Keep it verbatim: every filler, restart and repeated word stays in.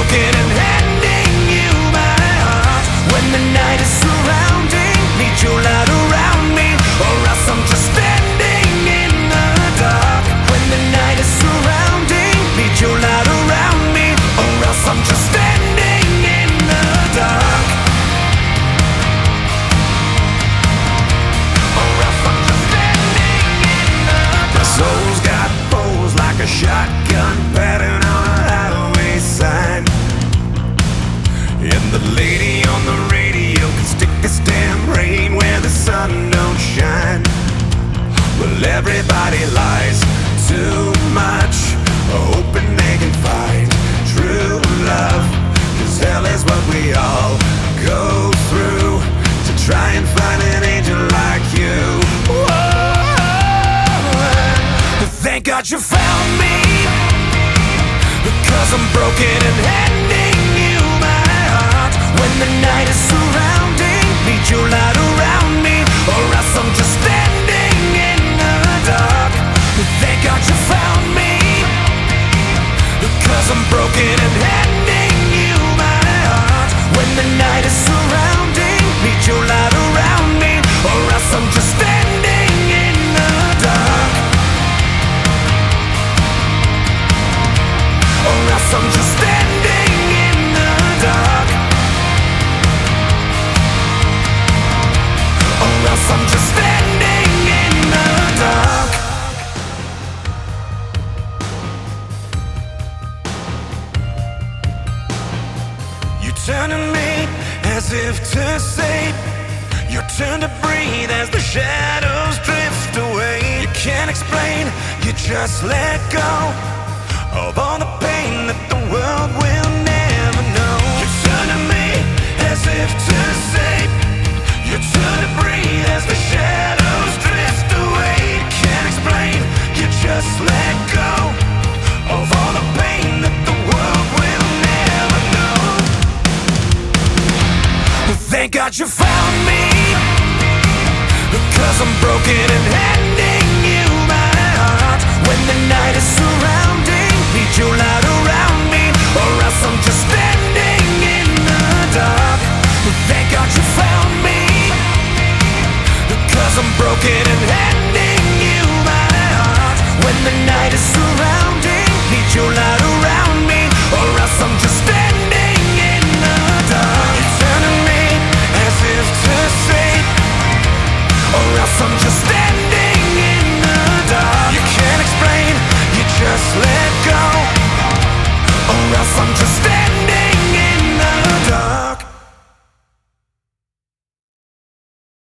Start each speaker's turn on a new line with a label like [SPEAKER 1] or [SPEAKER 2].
[SPEAKER 1] broken and handing you my heart. When the night is surrounding, need your light around me, or else I'm just standing in the dark. When the night is surrounding, need your light around me, or else I'm just standing in the dark. Or else I'm just standing in the dark. My soul's got holes like a shotgun pattern on a highway sign, and the lady on the radio can stick this damn rain where the sun don't shine. Well, everybody lies too much, hoping they can find true love, 'cause hell is what we all go through to try and find an angel like you. Whoa, thank God you found me, because I'm broken and handing you my heart. When the night is surrounding, need your light around me, or else I'm just standing in the dark. Thank God you found me, because I'm broken and handing you my heart. When the night is surrounding, need your light around me, or else I'm just standing in the dark. Or else I'm just standing in the dark. Or else I'm just standing in the dark. You turn to me as if to say, your turn to breathe as the shadows drift away. You can't explain, you just let go of all the pain that the world will never know. You turn to me as if to say, you turn to breathe as the shadows drift away. You can't explain, you just let go of all the pain that the world will never know. Thank God you found me, because I'm broken and handing you my heart. When the night is surrounding, need your light around me, or else I'm just standing in the dark. Thank God you found me, because I'm broken and handing